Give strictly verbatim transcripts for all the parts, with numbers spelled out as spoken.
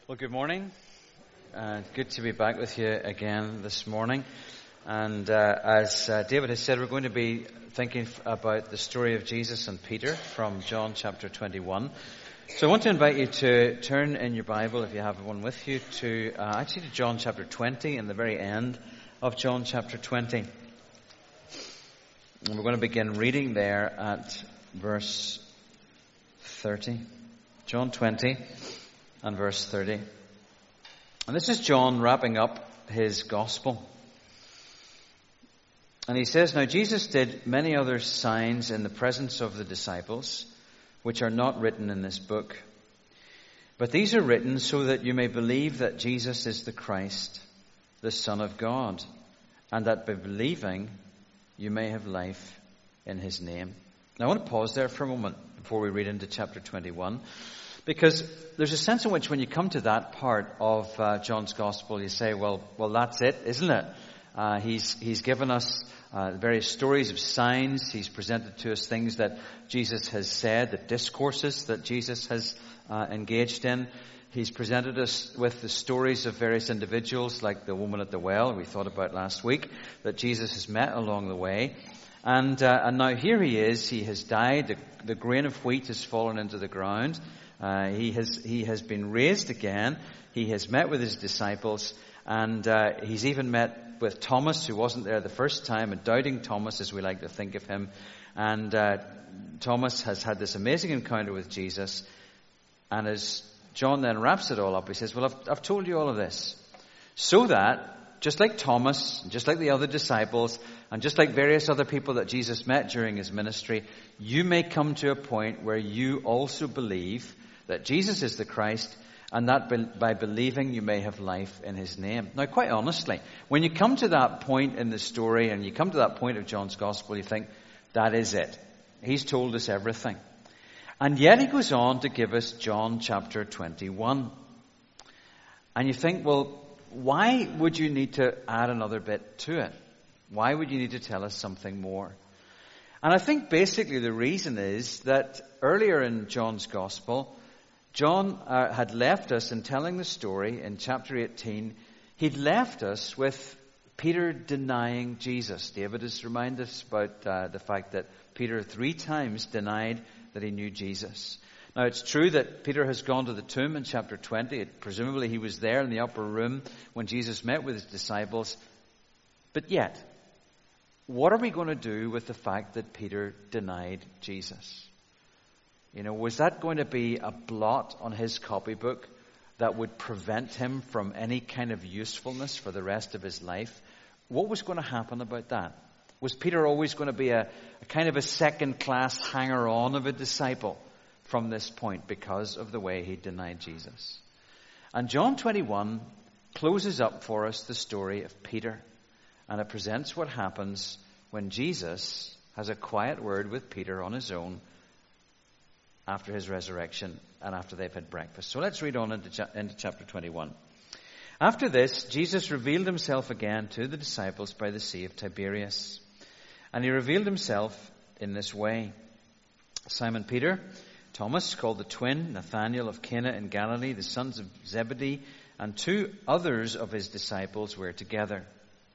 Well, good morning. Uh, good to be back with you again this morning. And uh, as uh, David has said, we're going to be thinking f- about the story of Jesus and Peter from John chapter twenty-one. So I want to invite you to turn in your Bible, if you have one with you, to uh, actually to John chapter twenty, in the very end of John chapter twenty. And we're going to begin reading there at verse thirty. John twenty. And verse thirty. And this is John wrapping up his gospel. And he says, Now Jesus did many other signs in the presence of the disciples, which are not written in this book. But these are written so that you may believe that Jesus is the Christ, the Son of God, and that by believing you may have life in his name. Now I want to pause there for a moment before we read into chapter twenty-one. Because there's a sense in which when you come to that part of uh, John's Gospel, you say, well, well, that's it, isn't it? Uh, he's he's given us uh, various stories of signs. He's presented to us things that Jesus has said, the discourses that Jesus has uh, engaged in. He's presented us with the stories of various individuals, like the woman at the well we thought about last week, that Jesus has met along the way. And uh, and now here he is. He has died. The, the grain of wheat has fallen into the ground. Uh, he has he has been raised again. He has met with his disciples, and uh, he's even met with Thomas, who wasn't there the first time, a doubting Thomas, as we like to think of him. And uh, Thomas has had this amazing encounter with Jesus. And as John then wraps it all up, he says, well, I've, I've told you all of this so that, just like Thomas, just like the other disciples, and just like various other people that Jesus met during his ministry, you may come to a point where you also believe that Jesus is the Christ, and that by believing you may have life in his name. Now, quite honestly, when you come to that point in the story, and you come to that point of John's Gospel, you think, that is it. He's told us everything. And yet he goes on to give us John chapter twenty-one. And you think, well, why would you need to add another bit to it? Why would you need to tell us something more? And I think basically the reason is that earlier in John's Gospel, John uh, had left us in telling the story in chapter eighteen. He'd left us with Peter denying Jesus. David has reminded us about uh, the fact that Peter three times denied that he knew Jesus. Now, it's true that Peter has gone to the tomb in chapter twenty. It, presumably he was there in the upper room when Jesus met with his disciples. But yet, what are we going to do with the fact that Peter denied Jesus? You know, was that going to be a blot on his copybook that would prevent him from any kind of usefulness for the rest of his life? What was going to happen about that? Was Peter always going to be a, a kind of a second-class hanger-on of a disciple from this point because of the way he denied Jesus? And John twenty-one closes up for us the story of Peter. And it presents what happens when Jesus has a quiet word with Peter on his own after his resurrection and after they've had breakfast. So let's read on into, cha- into chapter twenty-one. After this, Jesus revealed himself again to the disciples by the Sea of Tiberias. And he revealed himself in this way. Simon Peter, Thomas, called the twin, Nathanael of Cana in Galilee, the sons of Zebedee, and two others of his disciples were together.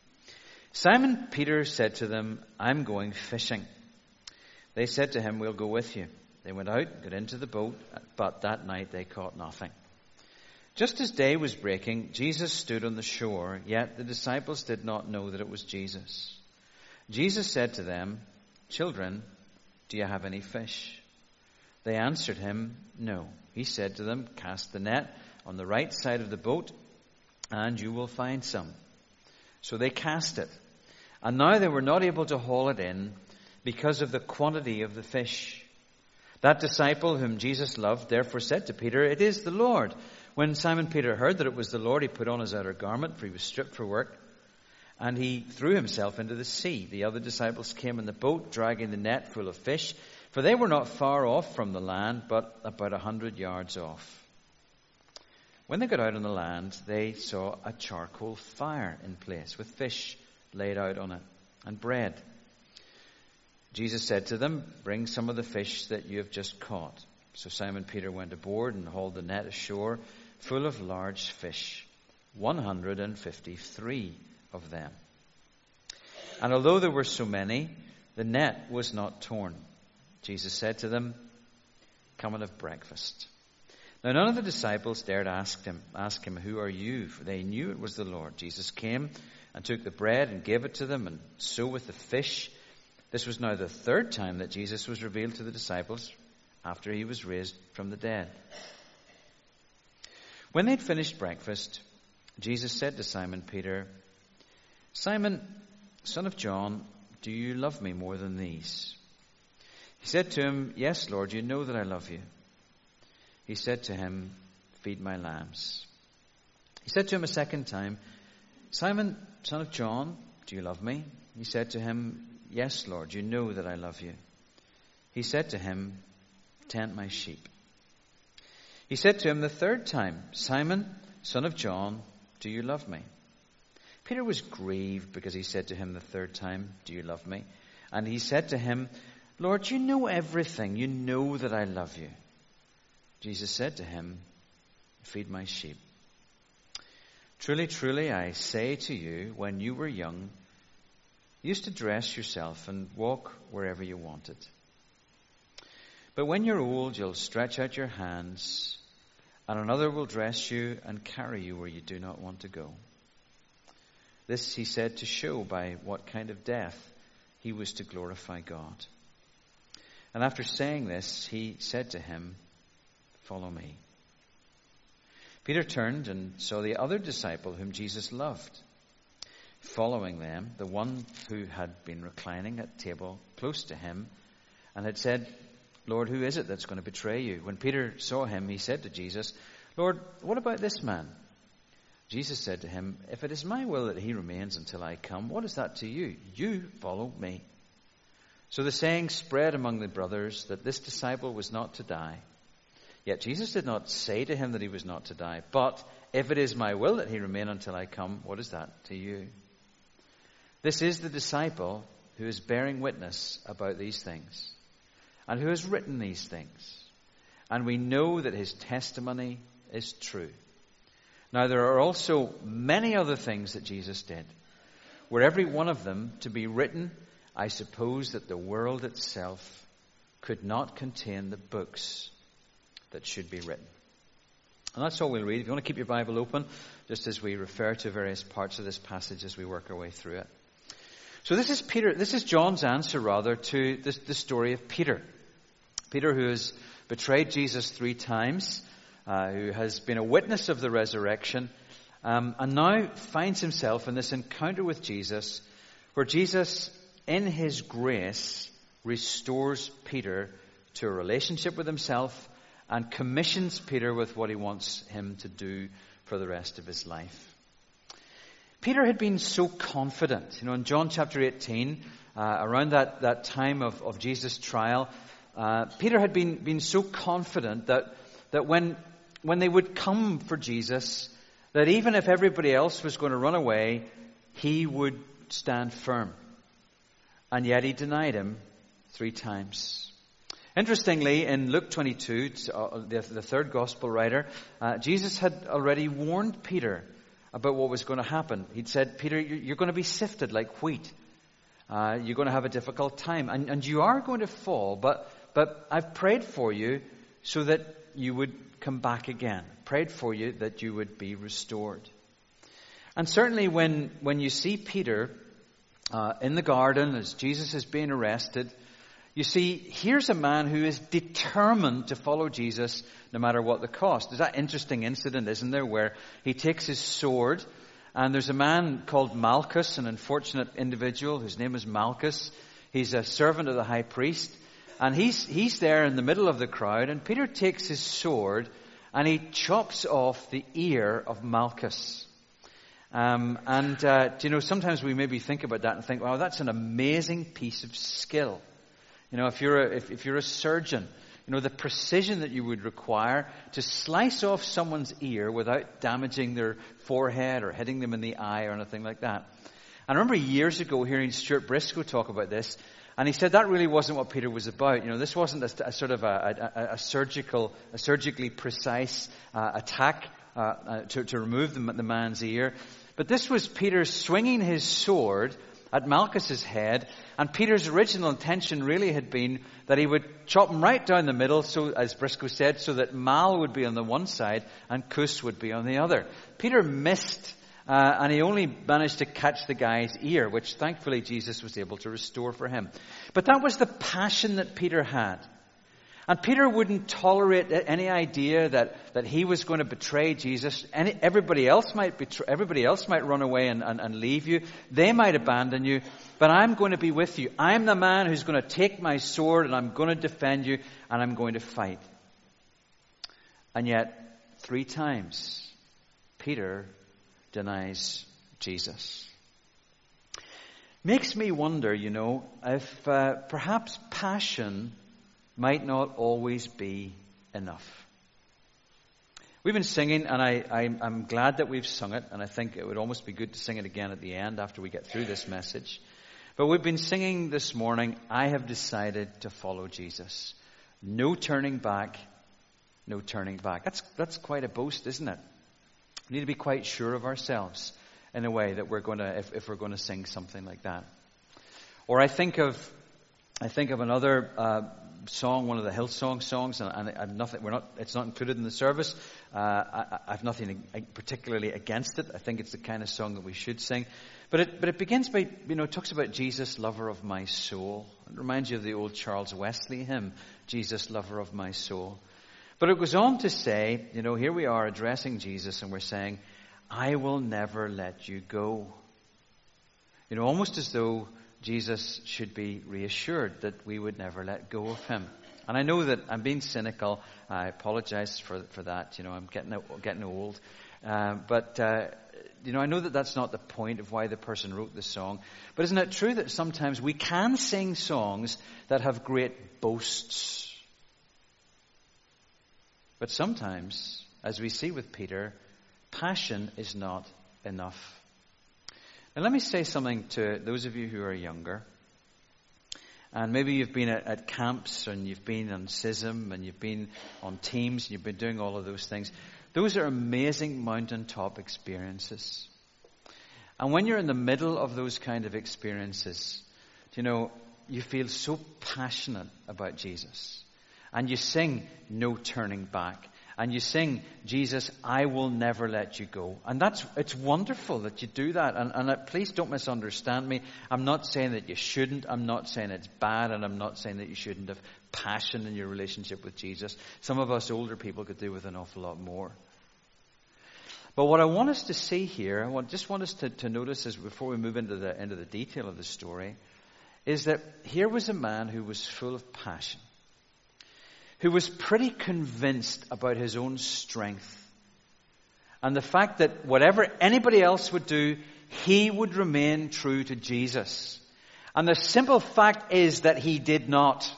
Simon Peter said to them, I'm going fishing. They said to him, we'll go with you. They went out, got into the boat, but that night they caught nothing. Just as day was breaking, Jesus stood on the shore, yet the disciples did not know that it was Jesus. Jesus said to them, Children, do you have any fish? They answered him, No. He said to them, Cast the net on the right side of the boat, and you will find some. So they cast it. And now they were not able to haul it in because of the quantity of the fish. That disciple whom Jesus loved therefore said to Peter, It is the Lord. When Simon Peter heard that it was the Lord, he put on his outer garment, for he was stripped for work, and he threw himself into the sea. The other disciples came in the boat, dragging the net full of fish, for they were not far off from the land, but about a hundred yards off. When they got out on the land, they saw a charcoal fire in place, with fish laid out on it, and bread. Jesus said to them, Bring some of the fish that you have just caught. So Simon Peter went aboard and hauled the net ashore, full of large fish, one hundred fifty-three of them. And although there were so many, the net was not torn. Jesus said to them, "Come and have breakfast." Now none of the disciples dared ask him, ask him, "Who are you?" For they knew it was the Lord. Jesus came and took the bread and gave it to them, and so with the fish. This was now the third time that Jesus was revealed to the disciples after he was raised from the dead. When they'd finished breakfast, Jesus said to Simon Peter, "Simon, son of John, do you love me more than these?" He said to him, "Yes, Lord, you know that I love you." He said to him, "Feed my lambs." He said to him a second time, "Simon, son of John, do you love me?" He said to him, "Yes, Lord, you know that I love you." He said to him, "Tend my sheep." He said to him the third time, "Simon, son of John, do you love me?" Peter was grieved because he said to him the third time, "Do you love me?" And he said to him, "Lord, you know everything. You know that I love you." Jesus said to him, "Feed my sheep. Truly, truly, I say to you, when you were young, you used to dress yourself and walk wherever you wanted. But when you're old, you'll stretch out your hands, and another will dress you and carry you where you do not want to go." This he said to show by what kind of death he was to glorify God. And after saying this, he said to him, "Follow me." Peter turned and saw the other disciple whom Jesus loved. Following them, the one who had been reclining at table close to him and had said, "Lord, who is it that's going to betray you?" When Peter saw him, he said to Jesus, "Lord, what about this man?" Jesus said to him, "If it is my will that he remains until I come, what is that to you? You follow me." So the saying spread among the brothers that this disciple was not to die. Yet Jesus did not say to him that he was not to die. But if it is my will that he remain until I come, what is that to you? This is the disciple who is bearing witness about these things and who has written these things. And we know that his testimony is true. Now there are also many other things that Jesus did. Were every one of them to be written, I suppose that the world itself could not contain the books that should be written. And that's all we'll read. If you want to keep your Bible open, just as we refer to various parts of this passage as we work our way through it. So this is Peter, this is John's answer rather to this, the story of Peter. Peter, who has betrayed Jesus three times, uh, who has been a witness of the resurrection, um, and now finds himself in this encounter with Jesus, where Jesus, in his grace, restores Peter to a relationship with himself and commissions Peter with what he wants him to do for the rest of his life. Peter had been so confident. You know, in John chapter eighteen, uh, around that, that time of, of Jesus' trial, uh, Peter had been, been so confident that, that when, when they would come for Jesus, that even if everybody else was going to run away, he would stand firm. And yet he denied him three times. Interestingly, in Luke twenty-two, the, the third gospel writer, uh, Jesus had already warned Peter about what was going to happen. He'd said, "Peter, you're going to be sifted like wheat. Uh, you're going to have a difficult time. And, and you are going to fall, but, but I've prayed for you so that you would come back again. Prayed for you that you would be restored." And certainly when, when you see Peter uh, in the garden as Jesus is being arrested, you see, here's a man who is determined to follow Jesus no matter what the cost. There's that interesting incident, isn't there, where he takes his sword, and there's a man called Malchus, an unfortunate individual whose name is Malchus. He's a servant of the high priest, and he's he's there in the middle of the crowd, and Peter takes his sword and he chops off the ear of Malchus. Um, and, uh, you know, sometimes we maybe think about that and think, wow, that's an amazing piece of skill. You know, if you're a, if, if you're a surgeon, you know, the precision that you would require to slice off someone's ear without damaging their forehead or hitting them in the eye or anything like that. And I remember years ago hearing Stuart Briscoe talk about this, and he said that really wasn't what Peter was about. You know, this wasn't a, a sort of a, a, a surgical, a surgically precise uh, attack uh, uh, to, to remove the, the man's ear. But this was Peter swinging his sword at Malchus's head, and Peter's original intention really had been that he would chop him right down the middle, so as Briscoe said, so that Mal would be on the one side and Cus would be on the other. Peter missed, uh, and he only managed to catch the guy's ear, which thankfully Jesus was able to restore for him. But that was the passion that Peter had. And Peter wouldn't tolerate any idea that, that he was going to betray Jesus. Any, everybody else might betray, everybody else might run away and, and, and leave you. They might abandon you. But I'm going to be with you. I'm the man who's going to take my sword and I'm going to defend you and I'm going to fight. And yet, three times, Peter denies Jesus. Makes me wonder, you know, if uh, perhaps passion might not always be enough. We've been singing, and I, I, I'm glad that we've sung it, and I think it would almost be good to sing it again at the end after we get through this message. But we've been singing this morning, I have decided to follow Jesus. No turning back, no turning back. That's, that's quite a boast, isn't it? We need to be quite sure of ourselves in a way that we're going to, if, if we're going to sing something like that. Or I think of, I think of another uh, song, one of the Hillsong songs, and, and I've nothing. We're not. It's not included in the service. Uh, I, I have nothing particularly against it. I think it's the kind of song that we should sing. But it, but it begins by, you know, it talks about Jesus, lover of my soul. It reminds you of the old Charles Wesley hymn, Jesus, lover of my soul. But it goes on to say, you know, here we are addressing Jesus, and we're saying, I will never let you go. You know, almost as though Jesus should be reassured that we would never let go of him. And I know that I'm being cynical. I apologize for for that. You know, I'm getting getting old. Uh, but, uh, you know, I know that that's not the point of why the person wrote the song. But isn't it true that sometimes we can sing songs that have great boasts? But sometimes, as we see with Peter, passion is not enough. Now let me say something to those of you who are younger. And maybe you've been at, at camps, and you've been on C I S M, and you've been on teams, and you've been doing all of those things. Those are amazing mountaintop experiences. And when you're in the middle of those kind of experiences, you know, you feel so passionate about Jesus. And you sing No Turning Back. And you sing, Jesus, I will never let you go. And that's, it's wonderful that you do that. And, and uh, please don't misunderstand me. I'm not saying that you shouldn't. I'm not saying it's bad. And I'm not saying that you shouldn't have passion in your relationship with Jesus. Some of us older people could do with an awful lot more. But what I want us to see here, I want, just want us to, to notice as before we move into the, into the detail of the story, is that here was a man who was full of passion, who was pretty convinced about his own strength and the fact that whatever anybody else would do, he would remain true to Jesus. And the simple fact is that he did not.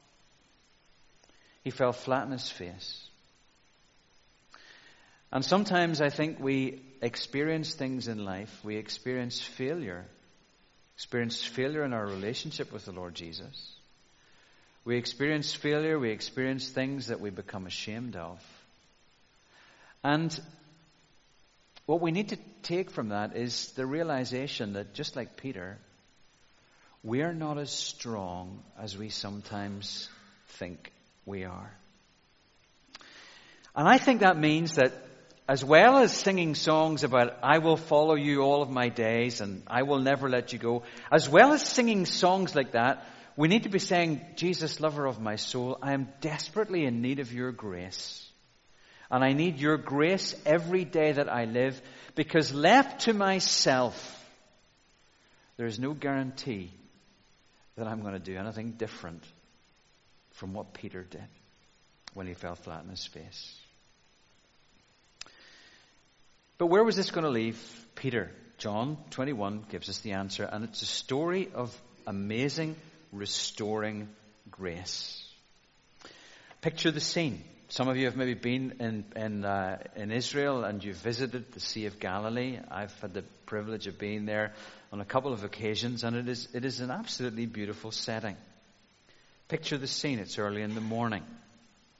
He fell flat on his face. And sometimes I think we experience things in life, we experience failure, experience failure in our relationship with the Lord Jesus. We experience failure, we experience things that we become ashamed of. And what we need to take from that is the realization that just like Peter, we are not as strong as we sometimes think we are. And I think that means that as well as singing songs about I will follow you all of my days and I will never let you go, as well as singing songs like that, we need to be saying, Jesus, lover of my soul, I am desperately in need of your grace. And I need your grace every day that I live, because left to myself, there is no guarantee that I'm going to do anything different from what Peter did when he fell flat on his face. But where was this going to leave Peter? John twenty-one gives us the answer, and it's a story of amazing restoring grace. Picture the scene. Some of you have maybe been in in, uh, in Israel and you've visited the Sea of Galilee. I've had the privilege of being there on a couple of occasions, and it is it is an absolutely beautiful setting. Picture the scene. It's early in the morning.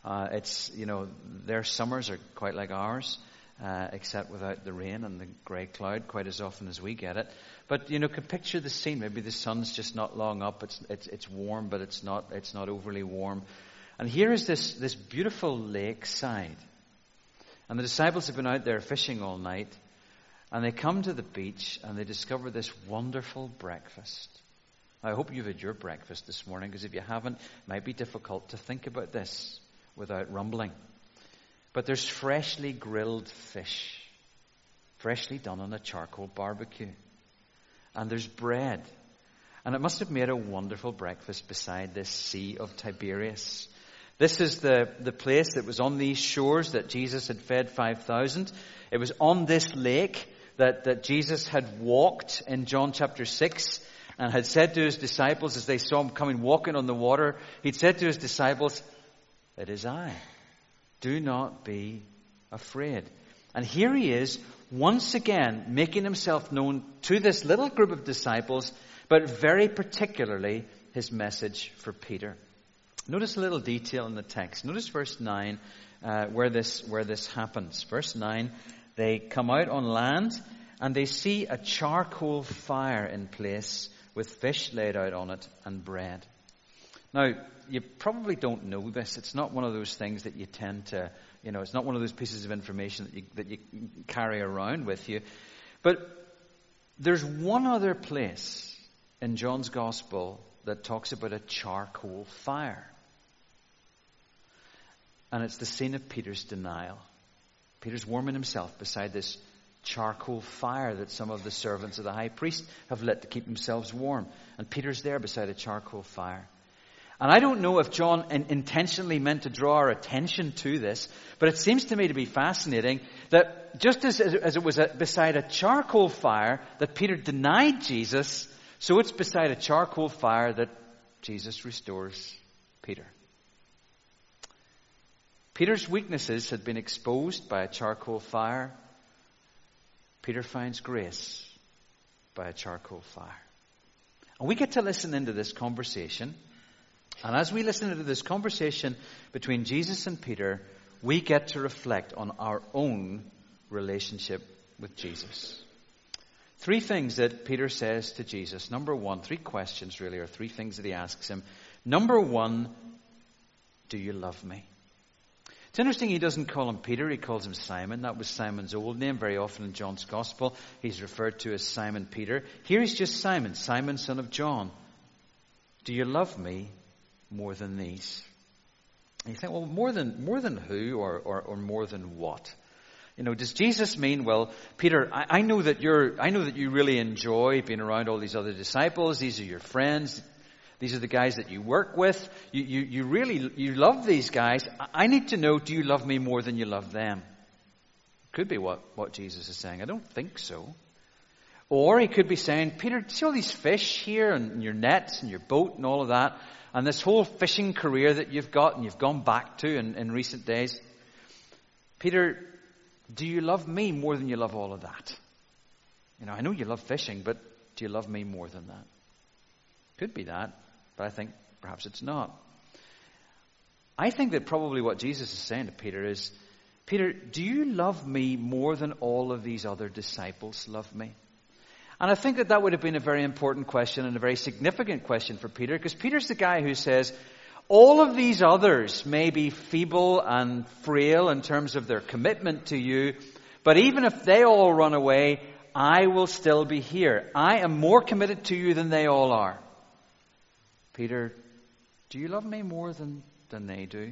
Uh, it's, you know, their summers are quite like ours, uh, except without the rain and the grey cloud quite as often as we get it. But, you know, can picture the scene. Maybe the sun's just not long up. It's, it's, it's warm, but it's not, it's not overly warm. And here is this, this beautiful lakeside. And the disciples have been out there fishing all night. And they come to the beach and they discover this wonderful breakfast. I hope you've had your breakfast this morning, because if you haven't, it might be difficult to think about this without rumbling. But there's freshly grilled fish, freshly done on a charcoal barbecue. And there's bread. And it must have made a wonderful breakfast beside this Sea of Tiberias. This is the, the place that was on these shores that Jesus had fed five thousand. It was on this lake that, that Jesus had walked in John chapter six and had said to his disciples as they saw him coming walking on the water, he'd said to his disciples, "It is I. Do not be afraid." And here he is once again making himself known to this little group of disciples, but very particularly his message for Peter. Notice a little detail in the text. Notice verse nine, uh, where this where this happens. Verse nine, they come out on land and they see a charcoal fire in place with fish laid out on it and bread. Now, you probably don't know this. It's not one of those things that you tend to, you know, it's not one of those pieces of information that you, that you carry around with you. But there's one other place in John's Gospel that talks about a charcoal fire. And it's the scene of Peter's denial. Peter's warming himself beside this charcoal fire that some of the servants of the high priest have lit to keep themselves warm. And Peter's there beside a charcoal fire. And I don't know if John in- intentionally meant to draw our attention to this, but it seems to me to be fascinating that just as, as it was a, beside a charcoal fire that Peter denied Jesus, so it's beside a charcoal fire that Jesus restores Peter. Peter's weaknesses had been exposed by a charcoal fire. Peter finds grace by a charcoal fire. And we get to listen into this conversation. And as we listen to this conversation between Jesus and Peter, we get to reflect on our own relationship with Jesus. Three things that Peter says to Jesus. Number one, three questions really, or three things that he asks him. Number one, do you love me? It's interesting he doesn't call him Peter, he calls him Simon. That was Simon's old name. Very often in John's Gospel, he's referred to as Simon Peter. Here he's just Simon, Simon, son of John. Do you love me more than these? And you think, well, more than more than who, or, or, or more than what? You know, does Jesus mean, well, Peter, I, I know that you're, I know that you really enjoy being around all these other disciples. These are your friends. These are the guys that you work with. You, you, you really, you love these guys. I need to know, do you love me more than you love them? Could be what, what Jesus is saying. I don't think so. Or he could be saying, Peter, see all these fish here and your nets and your boat and all of that, and this whole fishing career that you've got and you've gone back to in, in recent days. Peter, do you love me more than you love all of that? You know, I know you love fishing, but do you love me more than that? Could be that. But I think perhaps it's not. I think that probably what Jesus is saying to Peter is, Peter, do you love me more than all of these other disciples love me? And I think that that would have been a very important question and a very significant question for Peter, because Peter's the guy who says, all of these others may be feeble and frail in terms of their commitment to you, but even if they all run away, I will still be here. I am more committed to you than they all are. Peter, do you love me more than, than they do?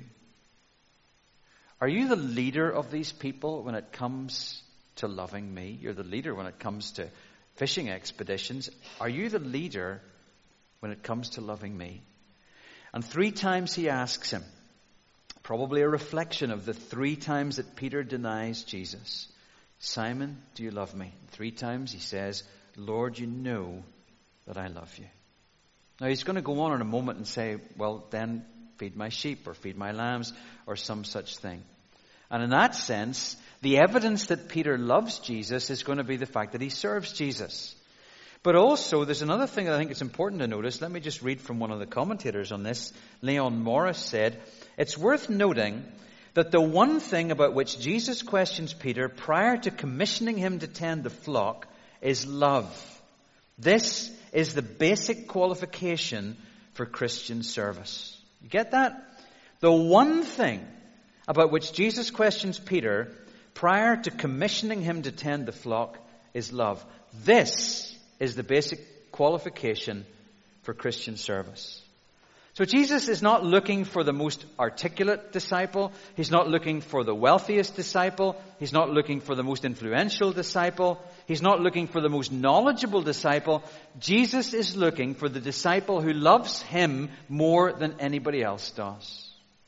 Are you the leader of these people when it comes to loving me? You're the leader when it comes to fishing expeditions. Are you the leader when it comes to loving me? And three times he asks him, probably a reflection of the three times that Peter denies Jesus. Simon, do you love me? Three times he says, Lord, you know that I love you. Now he's going to go on in a moment and say, well, then feed my sheep or feed my lambs or some such thing. And in that sense, the evidence that Peter loves Jesus is going to be the fact that he serves Jesus. But also, there's another thing that I think it's important to notice. Let me just read from one of the commentators on this. Leon Morris said, it's worth noting that the one thing about which Jesus questions Peter prior to commissioning him to tend the flock is love. This is the basic qualification for Christian service. You get that? The one thing about which Jesus questions Peter prior to commissioning him to tend the flock is love. This is the basic qualification for Christian service. So Jesus is not looking for the most articulate disciple. He's not looking for the wealthiest disciple. He's not looking for the most influential disciple. He's not looking for the most knowledgeable disciple. Jesus is looking for the disciple who loves him more than anybody else does.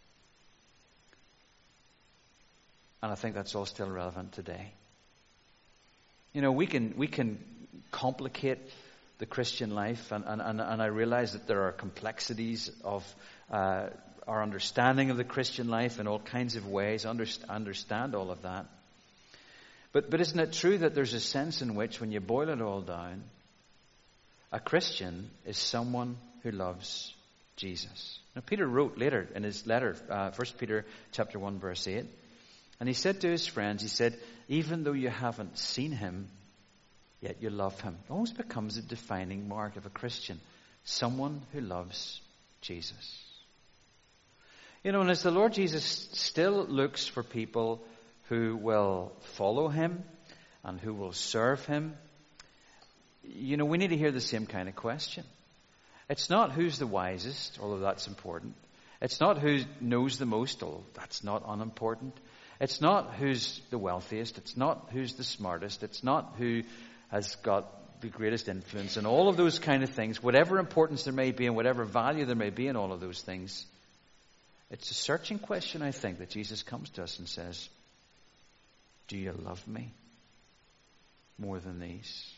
And I think that's all still relevant today. You know, we can we can complicate the Christian life, and, and, and, and I realize that there are complexities of uh, our understanding of the Christian life in all kinds of ways. I underst- understand all of that. But, but isn't it true that there's a sense in which, when you boil it all down, a Christian is someone who loves Jesus? Now, Peter wrote later in his letter, uh, First Peter chapter one, verse eight, and he said to his friends, he said, even though you haven't seen him, yet you love him. It almost becomes a defining mark of a Christian. Someone who loves Jesus. You know, and as the Lord Jesus still looks for people who will follow him and who will serve him, you know, we need to hear the same kind of question. It's not who's the wisest, although that's important. It's not who knows the most, although that's not unimportant. It's not who's the wealthiest. It's not who's the smartest. It's not who has got the greatest influence, and all of those kind of things, whatever importance there may be and whatever value there may be in all of those things. It's a searching question, I think, that Jesus comes to us and says, do you love me more than these?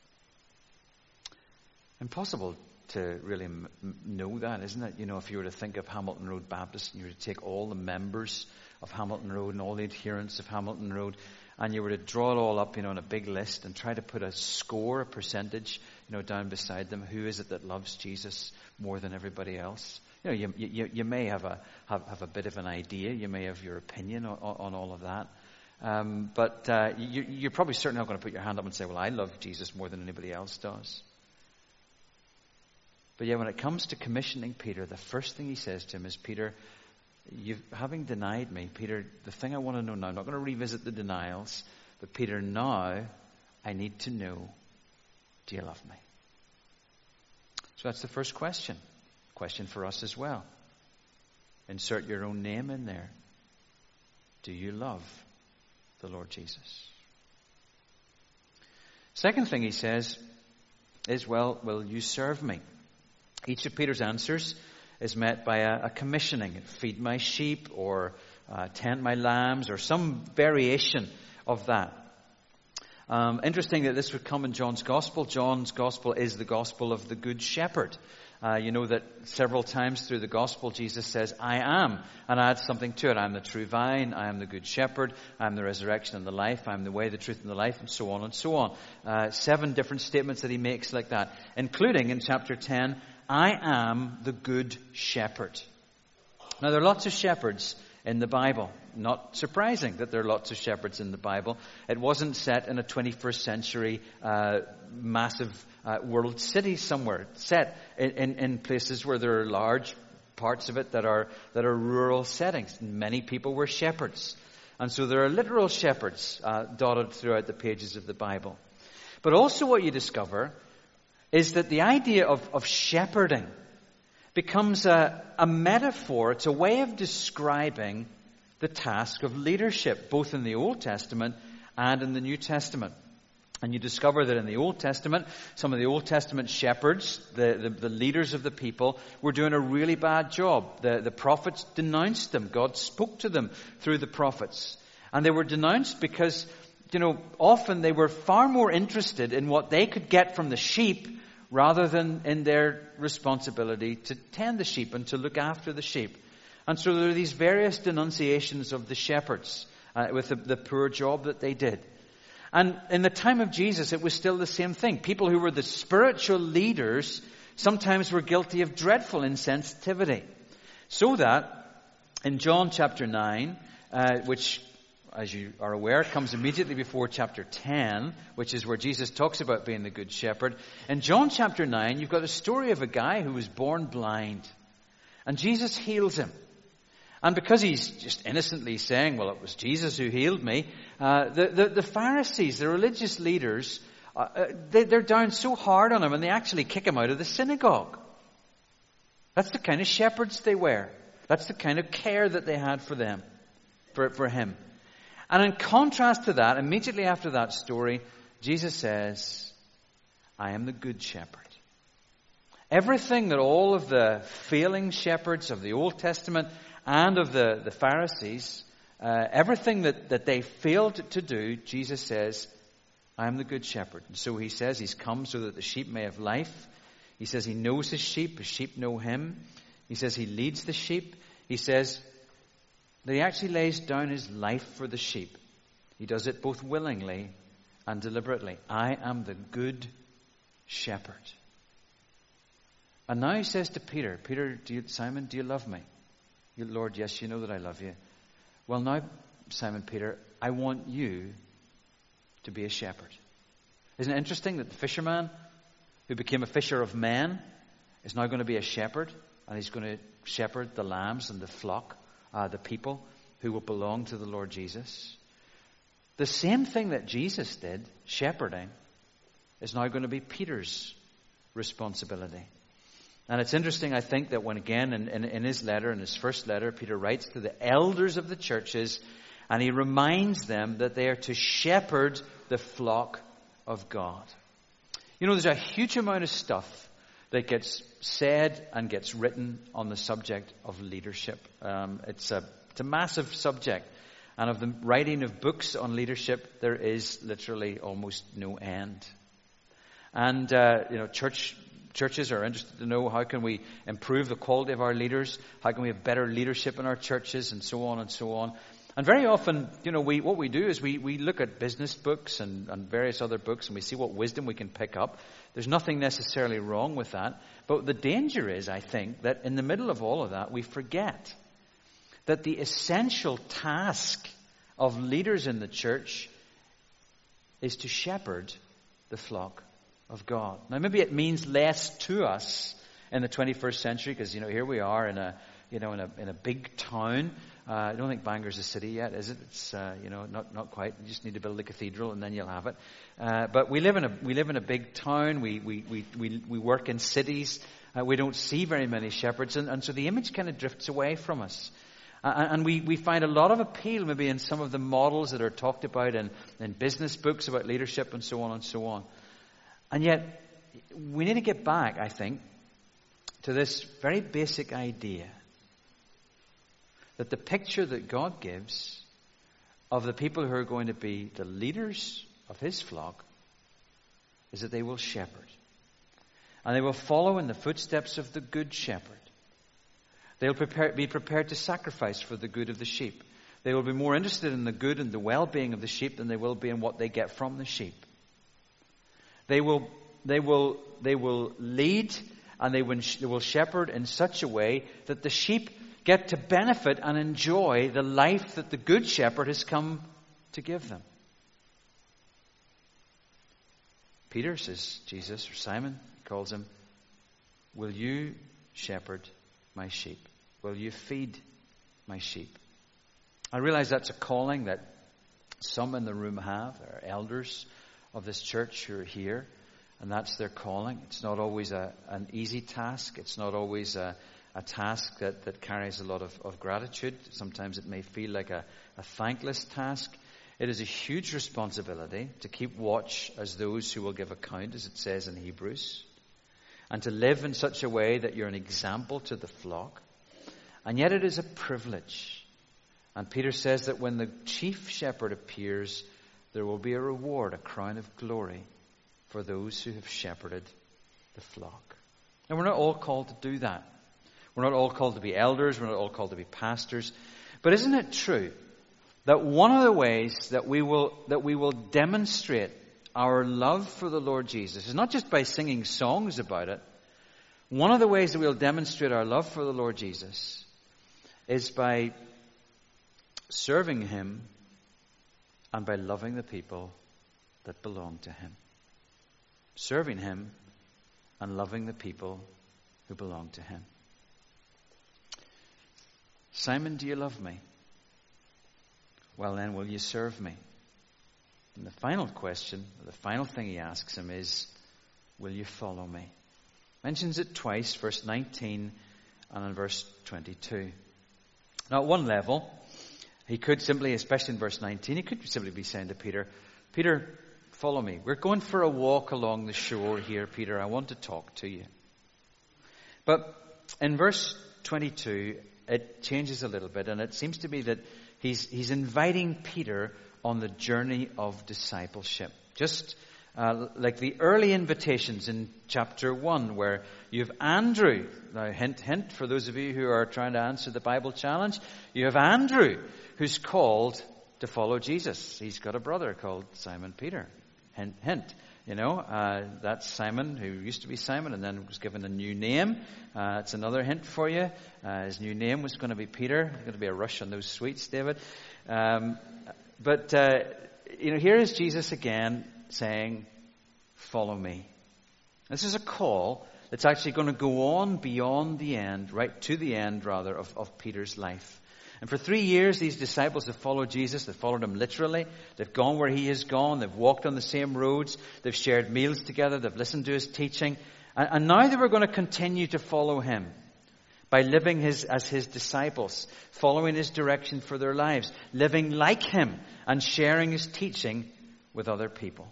Impossible to really m- know that, isn't it? You know, if you were to think of Hamilton Road Baptist and you were to take all the members of Hamilton Road and all the adherents of Hamilton Road, and you were to draw it all up, you know, on a big list and try to put a score, a percentage, you know, down beside them. Who is it that loves Jesus more than everybody else? You know, you you, you may have a have, have a bit of an idea. You may have your opinion on, on all of that. Um, but uh, you, you're probably certainly not going to put your hand up and say, well, I love Jesus more than anybody else does. But yeah, when it comes to commissioning Peter, the first thing he says to him is, Peter, you having denied me, Peter, the thing I want to know now, I'm not going to revisit the denials, but Peter, now I need to know, do you love me? So that's the first question. Question for us as well. Insert your own name in there. Do you love the Lord Jesus? Second thing he says is, well, will you serve me? Each of Peter's answers is met by a, a commissioning. Feed my sheep, or uh, tend my lambs, or some variation of that. Um, interesting that this would come in John's Gospel. John's Gospel is the Gospel of the Good Shepherd. Uh, you know that several times through the Gospel Jesus says, I am, and adds something to it. I am the true vine, I am the good shepherd, I am the resurrection and the life, I am the way, the truth and the life, and so on and so on. Uh, seven different statements that he makes like that, including in chapter ten, I am the good shepherd. Now, there are lots of shepherds in the Bible. Not surprising that there are lots of shepherds in the Bible. It wasn't set in a twenty-first century uh, massive uh, world city somewhere. It's set in, in, in places where there are large parts of it that are that are rural settings. Many people were shepherds. And so there are literal shepherds uh, dotted throughout the pages of the Bible. But also what you discover is that the idea of, of shepherding becomes a, a metaphor. It's a way of describing the task of leadership, both in the Old Testament and in the New Testament. And you discover that in the Old Testament, some of the Old Testament shepherds, the, the, the leaders of the people, were doing a really bad job. The, the prophets denounced them. God spoke to them through the prophets. And they were denounced because, you know, often they were far more interested in what they could get from the sheep rather than in their responsibility to tend the sheep and to look after the sheep. And so there are these various denunciations of the shepherds uh, with the, the poor job that they did. And in the time of Jesus, it was still the same thing. People who were the spiritual leaders sometimes were guilty of dreadful insensitivity. So that In John chapter nine, uh, which, as you are aware, comes immediately before chapter ten, which is where Jesus talks about being the good shepherd. In John chapter nine, you've got a story of a guy who was born blind. And Jesus heals him. And because he's just innocently saying, well, it was Jesus who healed me, uh, the, the, the Pharisees, the religious leaders, uh, they, they're down so hard on him and they actually kick him out of the synagogue. That's the kind of shepherds they were. That's the kind of care that they had for them, for, for him. And in contrast to that, immediately after that story, Jesus says, I am the good shepherd. Everything that all of the failing shepherds of the Old Testament and of the, the Pharisees, uh, everything that, that they failed to do, Jesus says, I am the good shepherd. And so he says he's come so that the sheep may have life. He says he knows his sheep, his sheep know him. He says he leads the sheep. He says that he actually lays down his life for the sheep. He does it both willingly and deliberately. I am the good shepherd. And now he says to Peter, Peter, do you, Simon, do you love me? You, Lord, yes, you know that I love you. Well, now, Simon Peter, I want you to be a shepherd. Isn't it interesting that the fisherman who became a fisher of men is now going to be a shepherd, and he's going to shepherd the lambs and the flock, uh, the people who will belong to the Lord Jesus. The same thing that Jesus did, shepherding, is now going to be Peter's responsibility. And it's interesting, I think, that when again in, in, in his letter, in his first letter, Peter writes to the elders of the churches, and he reminds them that they are to shepherd the flock of God. You know, there's a huge amount of stuff that gets said and gets written on the subject of leadership. Um, it's a it's a massive subject. And of the writing of books on leadership, there is literally almost no end. And, uh, you know, church churches are interested to know how can we improve the quality of our leaders, how can we have better leadership in our churches, and so on and so on. And very often, you know, we what we do is we, we look at business books and, and various other books and we see what wisdom we can pick up. There's nothing necessarily wrong with that. But the danger is, I think, that in the middle of all of that, we forget that the essential task of leaders in the church is to shepherd the flock of God. Now, maybe it means less to us in the twenty-first century because, you know, here we are in a, you know, in a in a big town. Uh, I don't think Bangor's a city yet, is it? It's uh, you know not not quite. You just need to build a cathedral and then you'll have it. Uh, but we live in a we live in a big town. We we we we, we work in cities. Uh, we don't see very many shepherds, and, and so the image kind of drifts away from us. Uh, and we, we find a lot of appeal maybe in some of the models that are talked about in, in business books about leadership and so on and so on. And yet, we need to get back, I think, to this very basic idea that the picture that God gives of the people who are going to be the leaders of his flock is that they will shepherd. And they will follow in the footsteps of the good shepherd. They'll prepare, be prepared to sacrifice for the good of the sheep. They will be more interested in the good and the well-being of the sheep than they will be in what they get from the sheep. They will, they will, they will lead and they will, they will shepherd in such a way that the sheep get to benefit and enjoy the life that the good shepherd has come to give them. Peter, says Jesus, or Simon calls him, will you shepherd my sheep? Will you feed my sheep? I realize that's a calling that some in the room have. There are elders of this church who are here, and that's their calling. It's not always a, an easy task. It's not always a, a task that, that carries a lot of, of gratitude. Sometimes it may feel like a, a thankless task. It is a huge responsibility to keep watch as those who will give account, as it says in Hebrews, and to live in such a way that you're an example to the flock. And yet it is a privilege. And Peter says that when the chief shepherd appears, there will be a reward, a crown of glory for those who have shepherded the flock. And we're not all called to do that. We're not all called to be elders. We're not all called to be pastors. But isn't it true that one of the ways that we will that we will demonstrate our love for the Lord Jesus is not just by singing songs about it. One of the ways that we'll demonstrate our love for the Lord Jesus is by serving him and by loving the people that belong to him. Serving him and loving the people who belong to him. Simon, do you love me? Well then, will you serve me? And the final question, the final thing he asks him is, will you follow me? Mentions it twice, verse nineteen and in verse twenty-two. Now at one level, he could simply, especially in verse nineteen, he could simply be saying to Peter, Peter, follow me. We're going for a walk along the shore here, Peter. I want to talk to you. But in verse twenty-two, it changes a little bit, and it seems to be that he's, he's inviting Peter on the journey of discipleship. Just uh, like the early invitations in chapter one, where you have Andrew. Now, hint, hint, for those of you who are trying to answer the Bible challenge, you have Andrew, who's called to follow Jesus. He's got a brother called Simon Peter. Hint, hint. You know, uh, that's Simon, who used to be Simon and then was given a new name. Uh, it's another hint for you. Uh, his new name was going to be Peter. There's going to be a rush on those sweets, David. Um, but, uh, you know, here is Jesus again saying, follow me. This is a call that's actually going to go on beyond the end, right to the end, rather, of, of Peter's life. And for three years, these disciples have followed Jesus. They've followed him literally. They've gone where he has gone. They've walked on the same roads. They've shared meals together. They've listened to his teaching. And, and now they were going to continue to follow him by living his, as his disciples, following his direction for their lives, living like him and sharing his teaching with other people.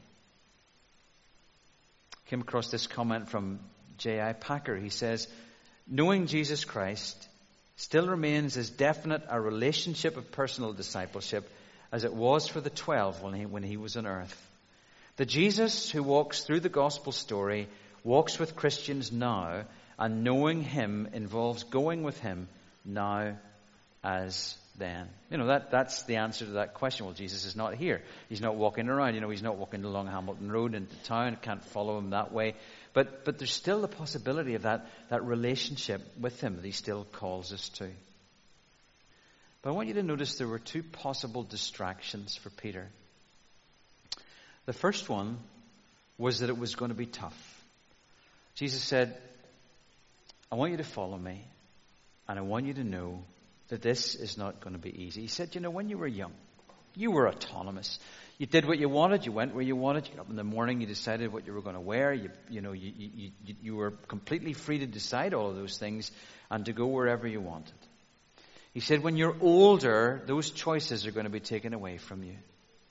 Came across this comment from J I Packer. He says, knowing Jesus Christ still remains as definite a relationship of personal discipleship as it was for the twelve when he, when he was on earth. The Jesus who walks through the gospel story walks with Christians now, and knowing him involves going with him now as then. You know, that that's the answer to that question. Well, Jesus is not here. He's not walking around. You know, he's not walking along Hamilton Road into town. Can't follow him that way. But but there's still the possibility of that, that relationship with him that he still calls us to. But I want you to notice there were two possible distractions for Peter. The first one was that it was going to be tough. Jesus said, I want you to follow me, and I want you to know that this is not going to be easy. He said, you know, when you were young, you were autonomous. You did what you wanted. You went where you wanted. You got up in the morning. You decided what you were going to wear. You, you know, you, you, you, you were completely free to decide all of those things and to go wherever you wanted. He said, when you're older, those choices are going to be taken away from you.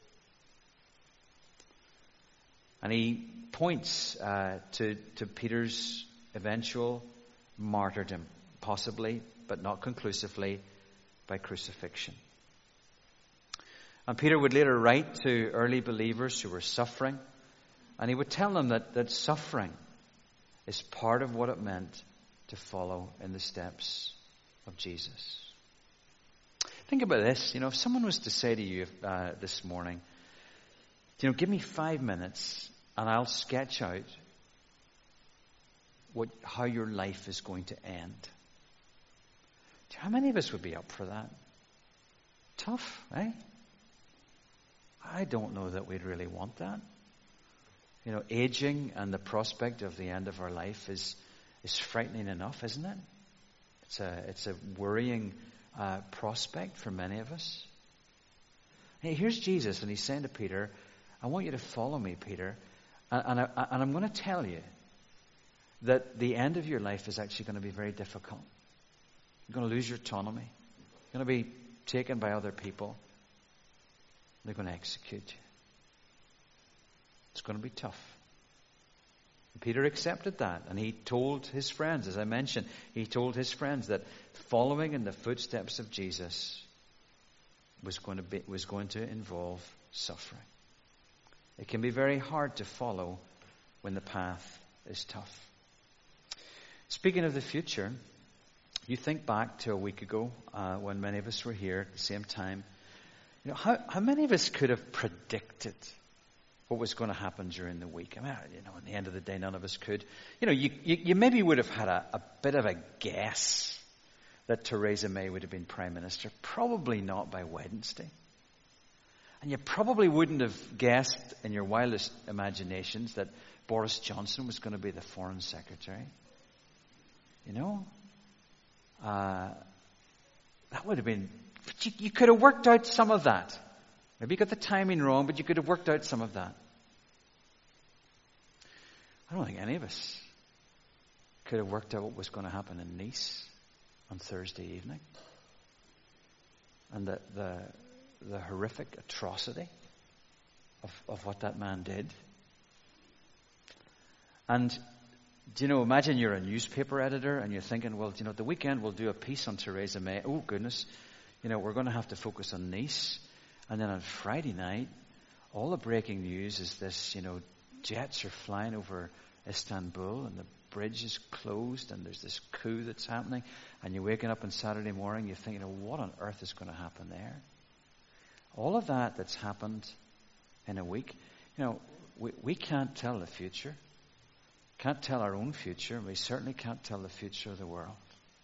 And he points uh, to, to Peter's eventual martyrdom, possibly, but not conclusively, by crucifixion. And Peter would later write to early believers who were suffering, and he would tell them that, that suffering is part of what it meant to follow in the steps of Jesus. Think about this. You know, if someone was to say to you uh, this morning, you know, give me five minutes and I'll sketch out what how your life is going to end. Do you know how many of us would be up for that? Tough, eh? I don't know that we'd really want that. You know, aging and the prospect of the end of our life is is frightening enough, isn't it? It's a it's a worrying uh, prospect for many of us. Hey, here's Jesus, and he's saying to Peter, "I want you to follow me, Peter, and and, I, and I'm going to tell you that the end of your life is actually going to be very difficult. You're going to lose your autonomy. You're going to be taken by other people. They're going to execute you. It's going to be tough." Peter accepted that, and he told his friends, as I mentioned, he told his friends that following in the footsteps of Jesus was going to be, was going to involve suffering. It can be very hard to follow when the path is tough. Speaking of the future, you think back to a week ago uh, when many of us were here at the same time. You know, how, how many of us could have predicted what was going to happen during the week? I mean, you know, at the end of the day, none of us could. You know, you, you, you maybe would have had a, a bit of a guess that Theresa May would have been Prime Minister? Probably not by Wednesday. And you probably wouldn't have guessed in your wildest imaginations that Boris Johnson was going to be the Foreign Secretary. You know? Uh, that would have been... But you, you could have worked out some of that. Maybe you got the timing wrong, but you could have worked out some of that. I don't think any of us could have worked out what was going to happen in Nice on Thursday evening. And the the, the horrific atrocity of, of what that man did. And, do you know, imagine you're a newspaper editor and you're thinking, well, you know, the weekend we'll do a piece on Theresa May. Oh, goodness, you know, we're going to have to focus on Nice. And then on Friday night, all the breaking news is this, you know, jets are flying over Istanbul and the bridge is closed and there's this coup that's happening. And you're waking up on Saturday morning, you're thinking, oh, what on earth is going to happen there? All of that that's happened in a week, you know, we, we can't tell the future. Can't tell our own future. We certainly can't tell the future of the world.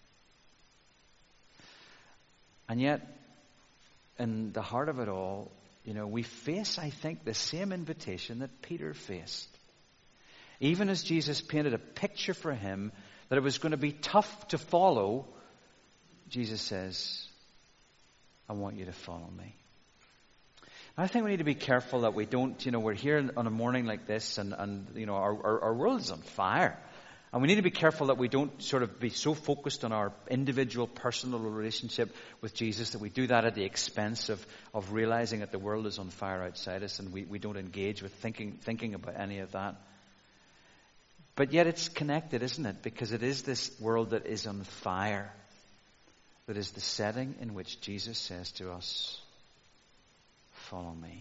And yet, in the heart of it all, you know, we face, I think, the same invitation that Peter faced. Even as Jesus painted a picture for him that it was going to be tough to follow, Jesus says, I want you to follow me. I think we need to be careful that we don't, you know, we're here on a morning like this and, and you know, our, our, our world is on fire. And we need to be careful that we don't sort of be so focused on our individual personal relationship with Jesus that we do that at the expense of, of realizing that the world is on fire outside us and we, we don't engage with thinking, thinking about any of that. But yet it's connected, isn't it? Because it is this world that is on fire that is the setting in which Jesus says to us, follow me.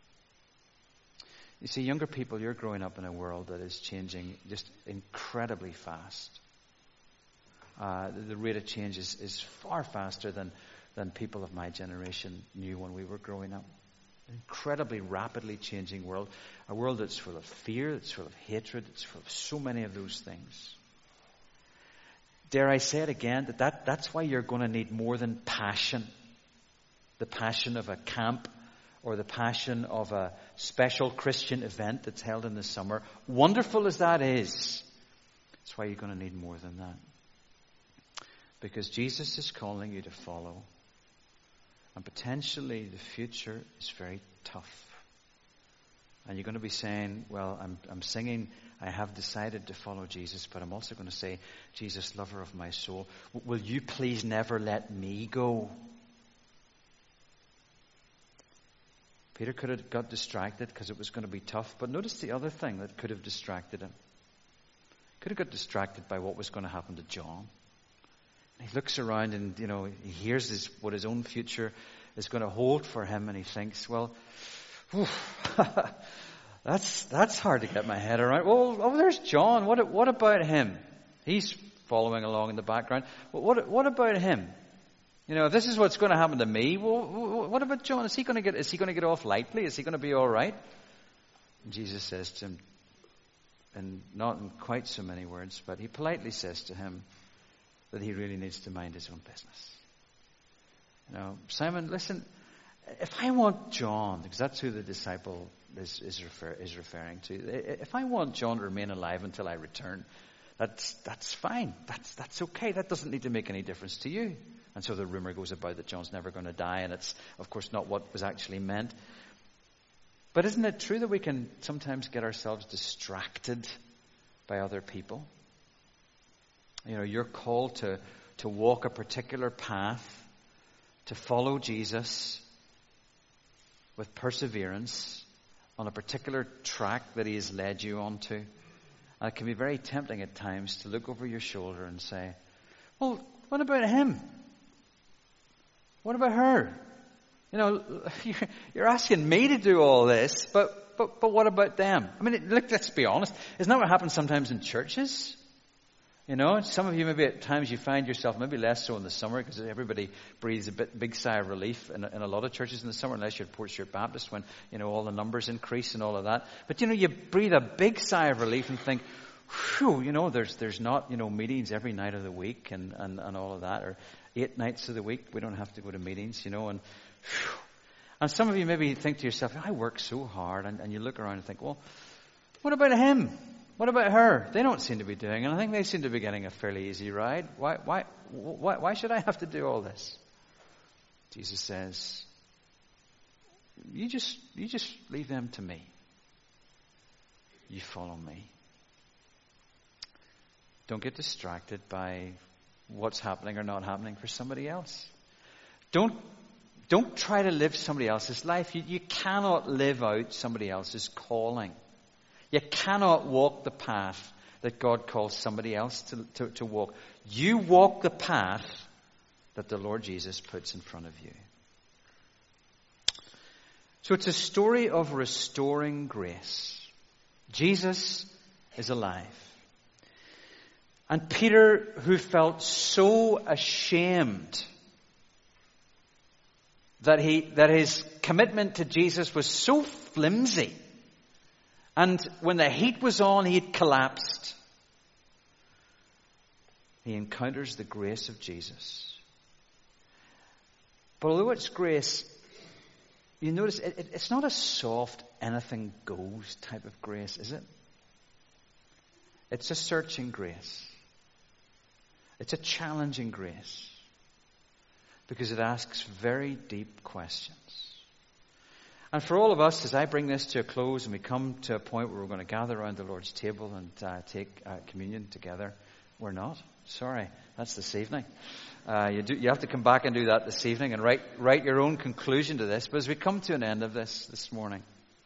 You see, younger people, you're growing up in a world that is changing just incredibly fast. Uh, the, the rate of change is, is far faster than, than people of my generation knew when we were growing up. An incredibly rapidly changing world. A world that's full of fear, that's full of hatred, it's full of so many of those things. Dare I say it again, that, that that's why you're going to need more than passion. The passion of a camp or the passion of a special Christian event that's held in the summer. Wonderful as that is, that's why you're going to need more than that. Because Jesus is calling you to follow. And potentially the future is very tough. And you're going to be saying, well, I'm, I'm singing, I have decided to follow Jesus, but I'm also going to say, Jesus, lover of my soul, will you please never let me go? Peter could have got distracted because it was going to be tough, but notice the other thing that could have distracted him. Could have got distracted by what was going to happen to John. He looks around and, you know, he hears his, what his own future is going to hold for him, and he thinks, well, whew, that's that's hard to get my head around. Well, oh, there's John. What what about him? He's following along in the background. Well, what what about him? You know, if this is what's going to happen to me, well, what about John? Is he going to get is he going to get off lightly? Is he going to be all right? And Jesus says to him, and not in quite so many words, but he politely says to him that he really needs to mind his own business. You know, Simon, listen, if I want John, because that's who the disciple is is, refer, is referring to, if I want John to remain alive until I return, that's that's fine. That's that's okay. That doesn't need to make any difference to you. And so the rumor goes about that John's never going to die, and it's, of course, not what was actually meant. But isn't it true that we can sometimes get ourselves distracted by other people? You know, you're called to, to walk a particular path, to follow Jesus with perseverance on a particular track that he has led you onto. And it can be very tempting at times to look over your shoulder and say, well, what about him? What about her? You know, you're, you're asking me to do all this, but, but, but what about them? I mean, look, let's be honest. Isn't that what happens sometimes in churches? You know, some of you maybe at times you find yourself, maybe less so in the summer, because everybody breathes a bit big sigh of relief in, in a lot of churches in the summer, unless you're at Port Stewart Baptist, when, you know, all the numbers increase and all of that. But, you know, you breathe a big sigh of relief and think, whew, you know, there's there's not, you know, meetings every night of the week and, and, and all of that. Or eight nights of the week. We don't have to go to meetings, you know. And whew. And some of you maybe think to yourself, I work so hard. And, and you look around and think, well, what about him? What about her? They don't seem to be doing it. And I think they seem to be getting a fairly easy ride. Why, why, why, why should I have to do all this? Jesus says, you just, you just leave them to me. You follow me. Don't get distracted by what's happening or not happening for somebody else. Don't, don't try to live somebody else's life. You, you cannot live out somebody else's calling. You cannot walk the path that God calls somebody else to, to, to walk. You walk the path that the Lord Jesus puts in front of you. So it's a story of restoring grace. Jesus is alive. And Peter, who felt so ashamed that he that his commitment to Jesus was so flimsy, and when the heat was on, he had collapsed, he encounters the grace of Jesus. But although it's grace, you notice it, it, it's not a soft, anything goes type of grace, is it? It's a searching grace. It's a challenging grace. Because it asks very deep questions. And for all of us, as I bring this to a close and we come to a point where we're going to gather around the Lord's table and uh, take uh, communion together, we're not. Sorry, that's this evening. Uh, you, do, you have to come back and do that this evening and write, write your own conclusion to this. But as we come to an end of this this morning,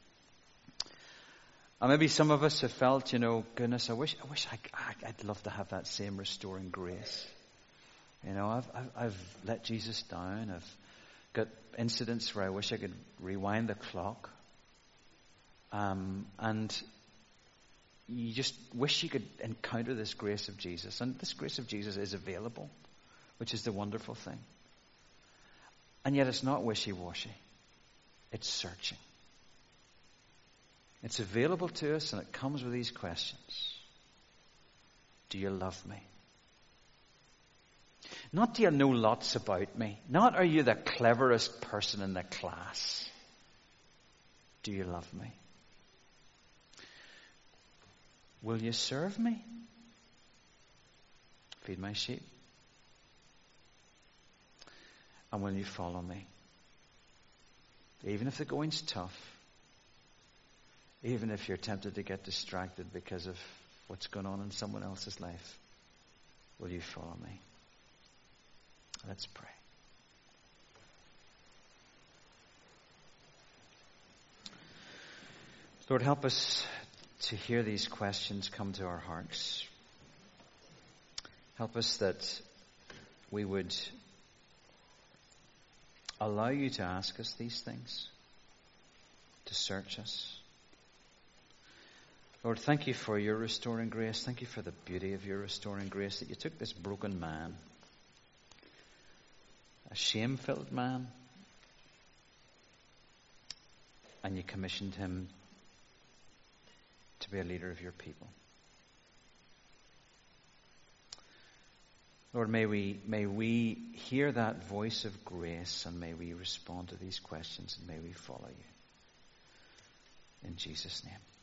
and maybe some of us have felt, you know, goodness, I wish, I wish I, I, I'd love to have that same restoring grace. You know, I've, I've, I've let Jesus down. I've got incidents where I wish I could rewind the clock. Um, and you just wish you could encounter this grace of Jesus. And this grace of Jesus is available, which is the wonderful thing. And yet it's not wishy-washy. It's searching. It's available to us, and it comes with these questions. Do you love me? Not do you know lots about me? Not are you the cleverest person in the class? Do you love me? Will you serve me? Feed my sheep? And will you follow me? Even if the going's tough, even if you're tempted to get distracted because of what's going on in someone else's life, will you follow me? Let's pray. Lord, help us to hear these questions come to our hearts. Help us that we would allow you to ask us these things, to search us. Lord, thank you for your restoring grace. Thank you for the beauty of your restoring grace, that you took this broken man, a shame-filled man, and you commissioned him to be a leader of your people. Lord, may we, may we hear that voice of grace, and may we respond to these questions, and may we follow you. In Jesus' name.